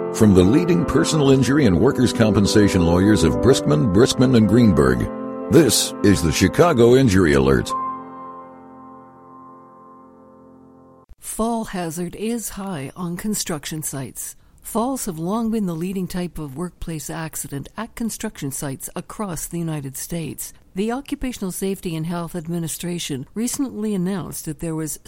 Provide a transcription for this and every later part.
From the leading personal injury and workers' compensation lawyers of Briskman, and Greenberg, this is the Chicago Injury Alert. Fall hazard is high on construction sites. Falls have long been the leading type of workplace accident at construction sites across the United States. The Occupational Safety and Health Administration recently announced that there was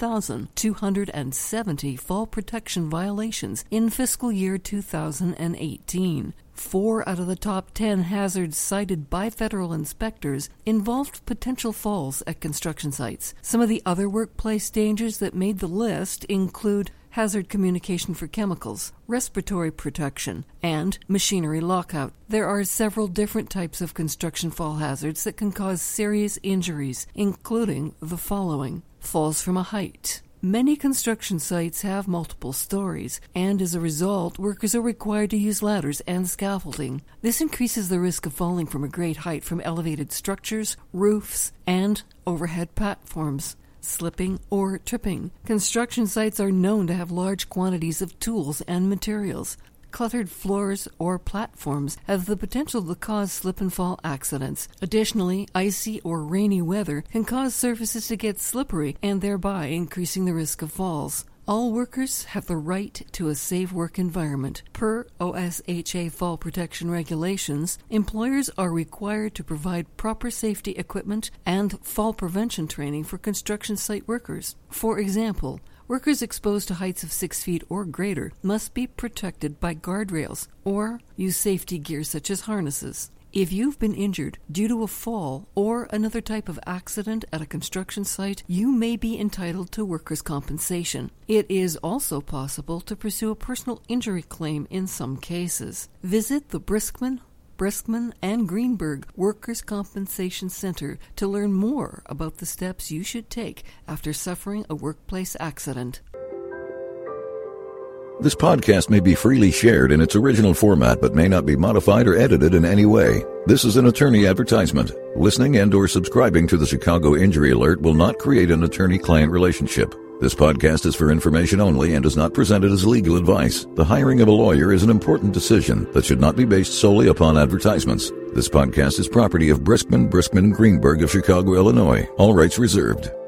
7,270 fall protection violations in fiscal year 2018. 4 out of the top 10 hazards cited by federal inspectors involved potential falls at construction sites. Some of the other workplace dangers that made the list include hazard communication for chemicals, respiratory protection, and machinery lockout. There are several different types of construction fall hazards that can cause serious injuries, including the following: falls from a height. Many construction sites have multiple stories, and as a result, workers are required to use ladders and scaffolding. This increases the risk of falling from a great height from elevated structures, roofs, and overhead platforms. Slipping or tripping. Construction sites are known to have large quantities of tools and materials. Cluttered floors or platforms have the potential to cause slip and fall accidents. Additionally, icy or rainy weather can cause surfaces to get slippery and thereby increasing the risk of falls. All workers have the right to a safe work environment. Per OSHA fall protection regulations, employers are required to provide proper safety equipment and fall prevention training for construction site workers. For example, workers exposed to heights of 6 feet or greater must be protected by guardrails or use safety gear such as harnesses. If you've been injured due to a fall or another type of accident at a construction site, you may be entitled to workers' compensation. It is also possible to pursue a personal injury claim in some cases. Visit the Briskman, and Greenberg Workers' Compensation Center to learn more about the steps you should take after suffering a workplace accident. This podcast may be freely shared in its original format but may not be modified or edited in any way. This is an attorney advertisement. Listening and or subscribing to the Chicago Injury Alert will not create an attorney-client relationship. This podcast is for information only and is not presented as legal advice. The hiring of a lawyer is an important decision that should not be based solely upon advertisements. This podcast is property of Briskman, and Greenberg of Chicago, Illinois. All rights reserved.